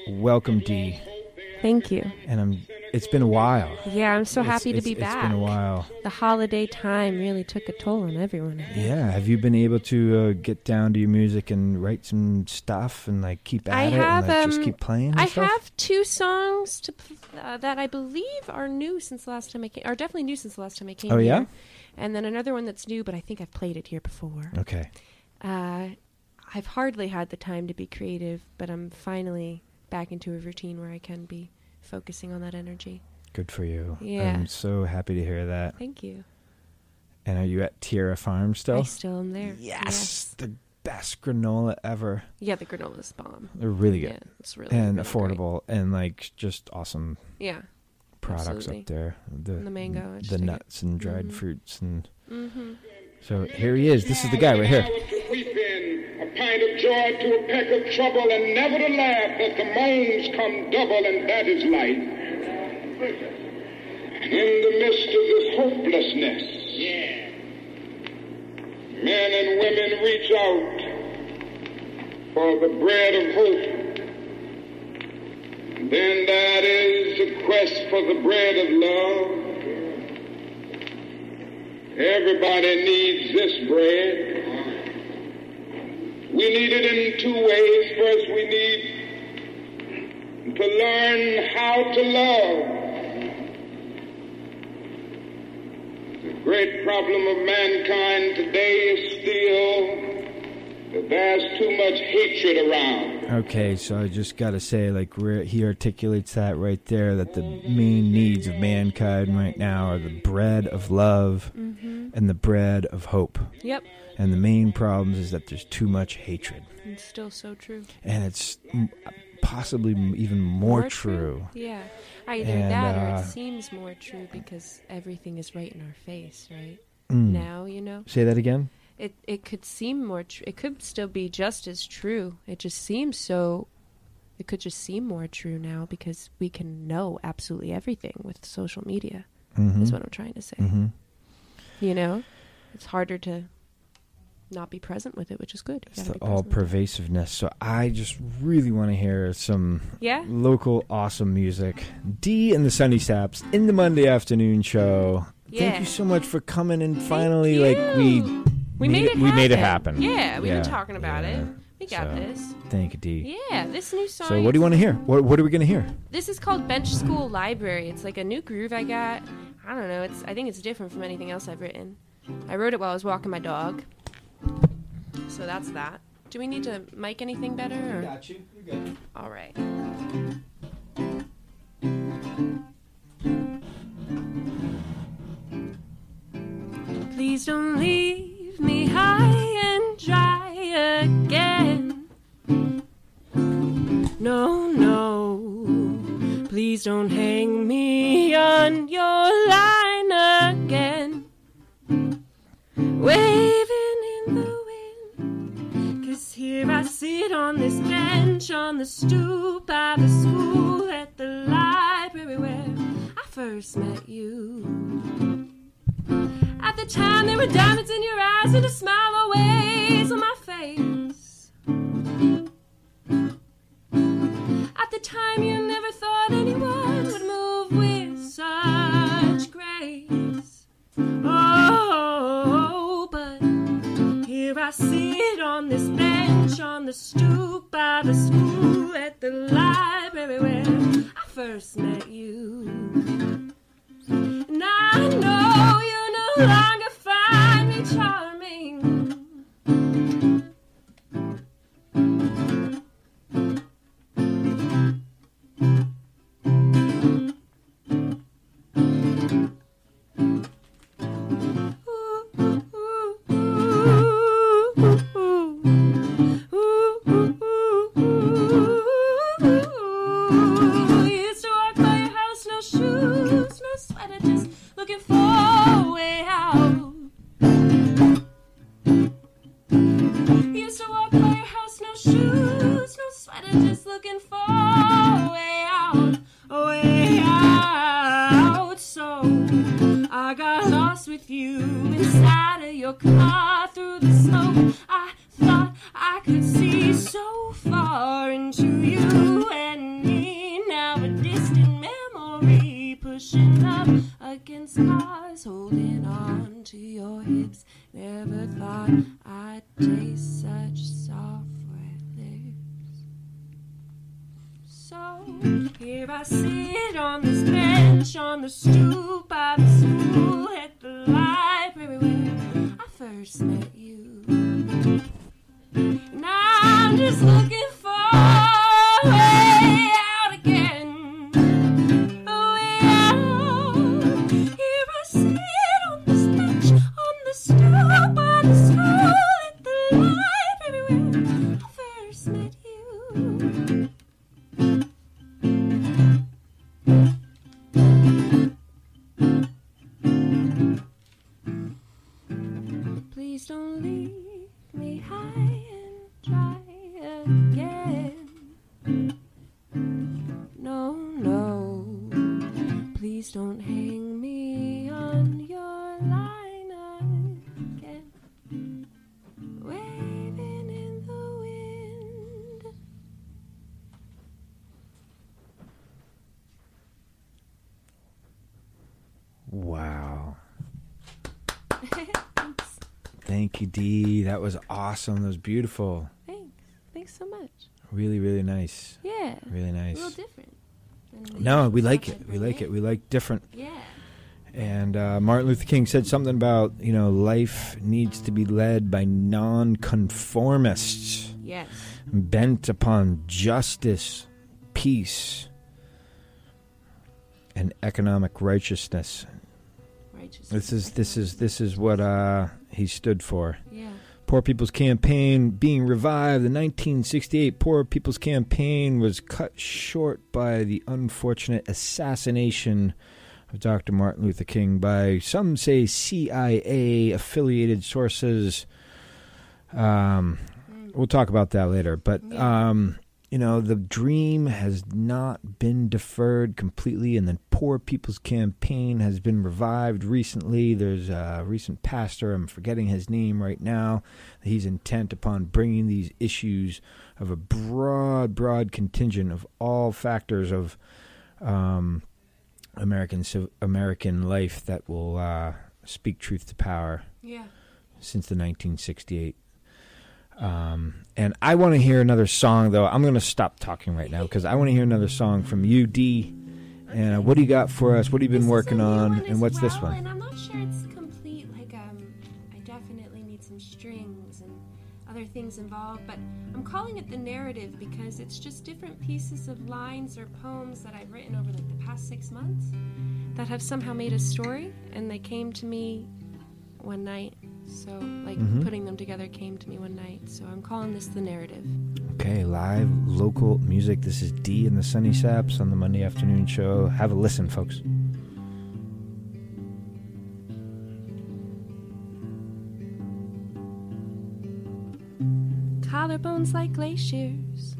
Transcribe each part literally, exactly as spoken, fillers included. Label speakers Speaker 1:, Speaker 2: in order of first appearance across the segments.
Speaker 1: welcome, Dee.
Speaker 2: Thank you.
Speaker 1: And I'm. It's been a while.
Speaker 2: Yeah, I'm so
Speaker 1: It's-
Speaker 2: happy to
Speaker 1: it's-
Speaker 2: be
Speaker 1: it's
Speaker 2: back.
Speaker 1: been a while.
Speaker 2: The holiday time really took a toll on everyone.
Speaker 1: Yeah. Have you been able to uh, get down to your music and write some stuff and like keep at
Speaker 2: I
Speaker 1: it
Speaker 2: have,
Speaker 1: and like,
Speaker 2: um,
Speaker 1: just keep playing? And
Speaker 2: I
Speaker 1: stuff?
Speaker 2: have two songs to pl- uh, that I believe are new since the last time I came, or definitely new since the last time I came
Speaker 1: Oh,
Speaker 2: here.
Speaker 1: yeah?
Speaker 2: And then another one that's new, but I think I've played it here before.
Speaker 1: Okay.
Speaker 2: Uh, I've hardly had the time to be creative, but I'm finally back into a routine where I can be focusing on that energy.
Speaker 1: Good for you.
Speaker 2: Yeah.
Speaker 1: I'm so happy to hear that.
Speaker 2: Thank you.
Speaker 1: And are you at Tierra Farm still?
Speaker 2: I still am there.
Speaker 1: Yes, the best granola ever.
Speaker 2: Yeah, the granola's bomb.
Speaker 1: They're really good.
Speaker 2: Yeah, it's really
Speaker 1: and
Speaker 2: really
Speaker 1: affordable and like just awesome
Speaker 2: great. Yeah.
Speaker 1: products
Speaker 2: Absolutely.
Speaker 1: up there. The,
Speaker 2: And the mango, I just
Speaker 1: the
Speaker 2: dig it.
Speaker 1: nuts and dried
Speaker 2: Mhm.
Speaker 1: fruits and
Speaker 2: Mm-hmm.
Speaker 1: so here he is. This is the guy right here.
Speaker 3: To weep in, a pint of joy to a peck of trouble, and never to laugh that the moans come double, and that is life. And in the midst of this hopelessness, yeah, men and women reach out for the bread of hope. And then that is the quest for the bread of love. Everybody needs this bread. We need it in two ways. First, we need to learn how to love. The great problem of mankind today is still that there's too much hatred around.
Speaker 1: Okay, so I just got to say, like, where he articulates that right there, that the main needs of mankind right now are the bread of love
Speaker 2: Mm-hmm.
Speaker 1: and the bread of hope.
Speaker 2: Yep.
Speaker 1: And the main problems is that there's too much hatred.
Speaker 2: It's still so true.
Speaker 1: And it's m- possibly m- even more, true.
Speaker 2: Yeah. Either
Speaker 1: And,
Speaker 2: that or
Speaker 1: uh,
Speaker 2: it seems more true because everything is right in our face, right?
Speaker 1: Mm.
Speaker 2: Now, you know?
Speaker 1: Say that again?
Speaker 2: It it could seem more true. It could still be just as true. It just seems so... It could just seem more true now because we can know absolutely everything with social media,
Speaker 1: Mm-hmm.
Speaker 2: is what I'm trying to say.
Speaker 1: Mm-hmm.
Speaker 2: You know? It's harder to not be present with it, which is good. You
Speaker 1: It's
Speaker 2: gotta
Speaker 1: the
Speaker 2: be
Speaker 1: all
Speaker 2: present with it.
Speaker 1: pervasiveness. So I just really want to hear some
Speaker 2: Yeah?
Speaker 1: local awesome music. Dee and the Sunny Saps in the Monday afternoon show.
Speaker 2: Yeah.
Speaker 1: Thank you so much for coming and finally,
Speaker 2: you.
Speaker 1: like, we
Speaker 2: We made it
Speaker 1: we
Speaker 2: happen.
Speaker 1: made it happen.
Speaker 2: Yeah, we've
Speaker 1: Yeah,
Speaker 2: been talking about
Speaker 1: yeah.
Speaker 2: it. We got
Speaker 1: So,
Speaker 2: this.
Speaker 1: Thank you, Dee.
Speaker 2: Yeah, this new song.
Speaker 1: So what do you want to hear? What What are we going to hear?
Speaker 2: This is called Bench School Library. It's like a new groove I got. I don't know. It's I think it's different from anything else I've written. I wrote it while I was walking my dog. So that's that. Do we need to mic anything better? Or?
Speaker 1: you. You got it.
Speaker 2: All right. Please don't leave me high and dry again. No, no. Please don't hang me on your line again. Waving in the wind. 'Cause here I sit on this bench on the stoop by the school at the library where I first met you. At the time there were diamonds in your eyes and a smile always on my face. At the time you never thought anyone would move with such grace. Oh, but here I sit on this bench on the stoop by the school at the library where I first met you. And I know you no longer find me charming. Used to walk by your house, no shoes, no sweater, just looking for a way out. Used to walk by your house, no shoes, no sweater, just looking for a way out, a way out. So I got lost with you inside of your car through the smoke. I thought I could see so far into you, and So here I sit on this bench on the stoop by the school at the library where I first met you. And I'm just looking for a way out again. A way out. Here I sit on this bench on the stoop by the school at the library where I first met you. Please don't leave me high and dry again. No, no. Please don't hang me on your line again. Waving in the wind.
Speaker 1: Wow.
Speaker 2: Thanks.
Speaker 1: Thank you, Dee. That was awesome. That was beautiful.
Speaker 2: Thanks. Thanks so much.
Speaker 1: Really, really nice.
Speaker 2: Yeah.
Speaker 1: Really
Speaker 2: A
Speaker 1: nice.
Speaker 2: little different. than
Speaker 1: No,
Speaker 2: the
Speaker 1: we like
Speaker 2: stuff
Speaker 1: it.
Speaker 2: I
Speaker 1: We
Speaker 2: bring
Speaker 1: like
Speaker 2: in.
Speaker 1: it. We like different.
Speaker 2: Yeah.
Speaker 1: And uh, Martin Luther King said something about, you know, life needs to be led by nonconformists,
Speaker 2: Yes.
Speaker 1: bent upon justice, peace, and economic righteousness.
Speaker 2: Righteous.
Speaker 1: This is this is this is what uh, he stood for.
Speaker 2: Yeah.
Speaker 1: Poor People's Campaign being revived. The nineteen sixty-eight Poor People's Campaign was cut short by the unfortunate assassination of Doctor Martin Luther King by, some say, C I A-affiliated sources. Um,
Speaker 2: Mm.
Speaker 1: we'll talk about that later. But,
Speaker 2: Yeah.
Speaker 1: um, you know, the dream has not been deferred completely, and the Poor People's Campaign has been revived recently. There's a recent pastor, I'm forgetting his name right now, he's intent upon bringing these issues of a broad, broad contingent of all factors of um, American civ- American life that will uh, speak truth to power
Speaker 2: Yeah.
Speaker 1: since the nineteen sixty-eight. Um, and I want to hear another song, though. I'm going to stop talking right now because I want to hear another song from you, D. And uh, what do you got for us? What have you been
Speaker 2: This is a
Speaker 1: working
Speaker 2: new
Speaker 1: on?
Speaker 2: one
Speaker 1: And
Speaker 2: as
Speaker 1: what's this
Speaker 2: well,
Speaker 1: one?
Speaker 2: And I'm not sure it's complete. Like, um, I definitely need some strings and other things involved. But I'm calling it the narrative because it's just different pieces of lines or poems that I've written over like the past six months that have somehow made a story, and they came to me one night. So, like,
Speaker 1: Mhm.
Speaker 2: putting them together came to me one night. So I'm calling this the narrative.
Speaker 1: Okay, live local music. This is D and the Sunny Saps on the Monday afternoon show. Have a listen, folks.
Speaker 2: Collarbones like glaciers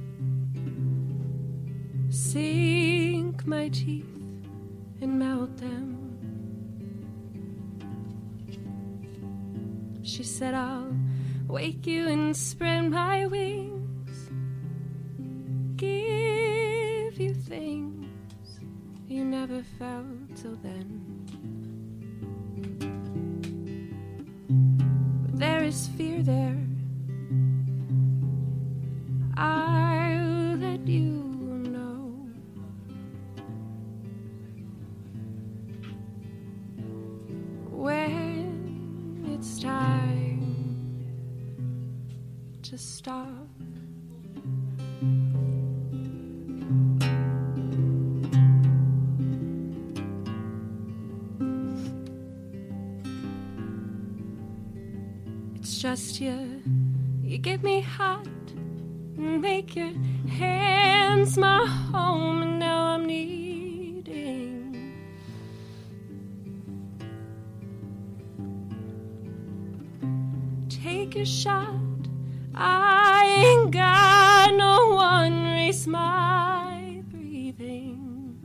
Speaker 2: sink my teeth and melt them. She said, I'll wake you and spread my wings, give you things you never felt till then. But there is fear there, I'll let you know. When it's time to stop. It's just you, you get me hot, make your hands my home, and now I'm needing take a shot. I ain't got no one race my breathing.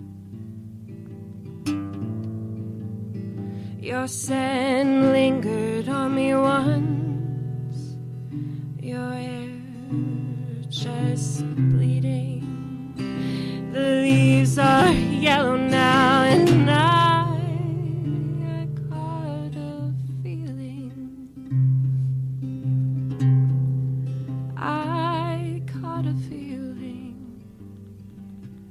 Speaker 2: Your scent lingered on me once, your air just bleeding. The leaves are yellow now, and I, I caught a feeling. I caught a feeling.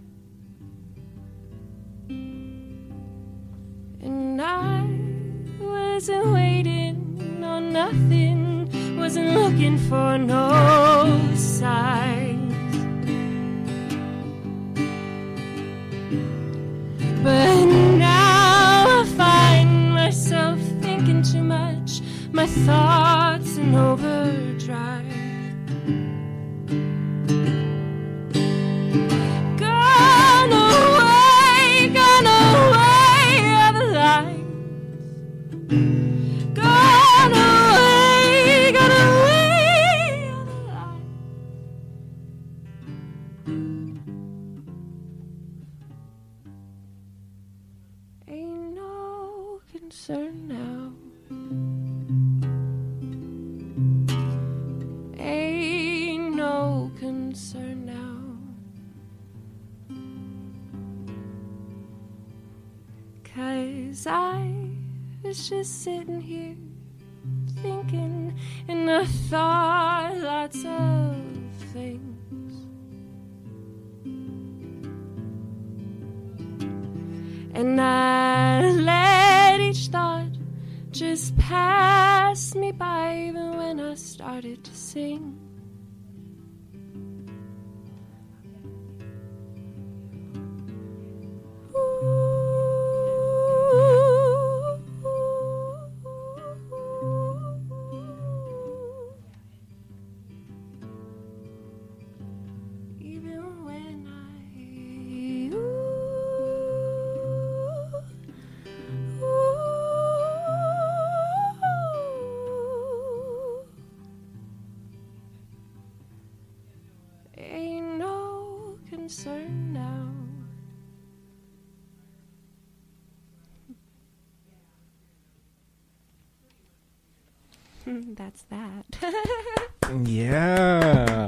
Speaker 2: wasn't waiting on nothing, wasn't looking for no signs. But now I find myself thinking too much, my thoughts in overdrive. Gone away, gone away are the lines. Gone away, gone away are the lines. Ain't no concern now. Ain't no concern now. Cause I was just sitting here thinking, and I thought lots of things. And I let each thought just pass me by, even when I started to sing. Even when I ooh, ooh, ain't no concern now. That's that.
Speaker 1: Yeah.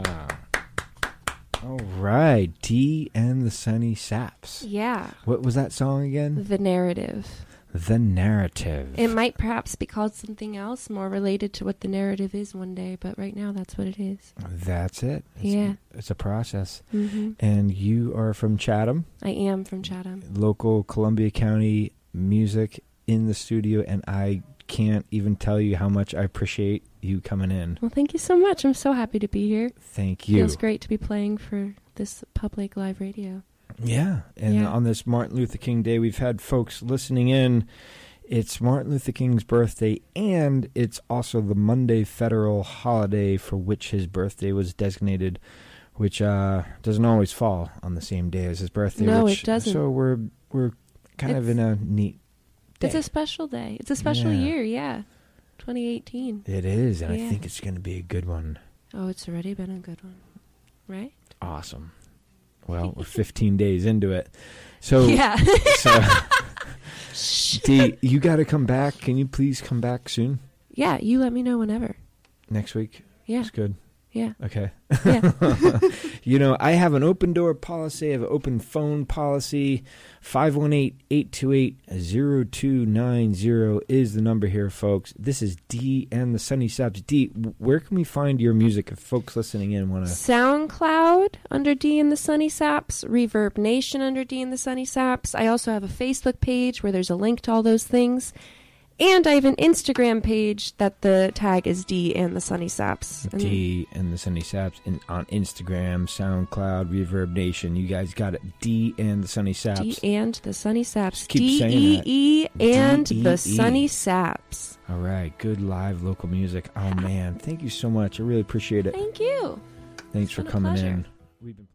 Speaker 1: All right. Dee and the Sunny Saps.
Speaker 2: Yeah.
Speaker 1: What was that song again?
Speaker 2: The narrative.
Speaker 1: The Narrative.
Speaker 2: It might perhaps be called something else more related to what the narrative is one day, but right now that's what it is.
Speaker 1: That's it. It's,
Speaker 2: Yeah.
Speaker 1: It's a process.
Speaker 2: Mm-hmm.
Speaker 1: And you are from Chatham,
Speaker 2: I am from Chatham.
Speaker 1: local Columbia County music in the studio, and I can't even tell you how much I appreciate you coming in.
Speaker 2: Well, thank you so much. I'm so happy to be here.
Speaker 1: Thank you.
Speaker 2: Feels great to be playing for this public live radio.
Speaker 1: Yeah, and
Speaker 2: Yeah.
Speaker 1: on this Martin Luther King Day, we've had folks listening in. It's Martin Luther King's birthday, and it's also the Monday federal holiday for which his birthday was designated, which uh, doesn't always fall on the same day as his birthday.
Speaker 2: No,
Speaker 1: which,
Speaker 2: it doesn't.
Speaker 1: So we're we're kind of
Speaker 2: It's-
Speaker 1: in a neat day.
Speaker 2: It's a special day. It's a special
Speaker 1: Yeah.
Speaker 2: year, yeah. twenty eighteen.
Speaker 1: It is, and
Speaker 2: Yeah.
Speaker 1: I think it's going to be a good one.
Speaker 2: Oh, it's already been a good one, right?
Speaker 1: Awesome. Well, we're fifteen days into it. So,
Speaker 2: Yeah.
Speaker 1: so Dee, you got to come back. Can you please come back soon?
Speaker 2: Yeah, you let me know whenever.
Speaker 1: Next week?
Speaker 2: Yeah,
Speaker 1: That's good.
Speaker 2: yeah,
Speaker 1: Okay.
Speaker 2: yeah.
Speaker 1: You know, I have an open door policy. I have an open phone policy. five one eight, eight two eight, zero two nine zero is the number here, folks. This is Dee and the Sunny Saps. Dee, where can we find your music if folks listening in want to...
Speaker 2: SoundCloud under Dee and the Sunny Saps, Reverb Nation under Dee and the Sunny Saps. I also have a Facebook page where there's a link to all those things. And I have an Instagram page that the tag is Dee and the Sunny Saps. And
Speaker 1: Dee and the Sunny Saps in, on Instagram, SoundCloud, Reverb Nation. You guys got it. Dee and the Sunny Saps.
Speaker 2: Dee and the Sunny Saps.
Speaker 1: Just keep
Speaker 2: D
Speaker 1: saying
Speaker 2: E
Speaker 1: that.
Speaker 2: E and
Speaker 1: D E E.
Speaker 2: the Sunny Saps.
Speaker 1: All right. Good live local music. Oh, man. Thank you so much. I really appreciate it.
Speaker 2: Thank you.
Speaker 1: Thanks
Speaker 2: It's
Speaker 1: for
Speaker 2: been a
Speaker 1: coming
Speaker 2: pleasure.
Speaker 1: in. We've been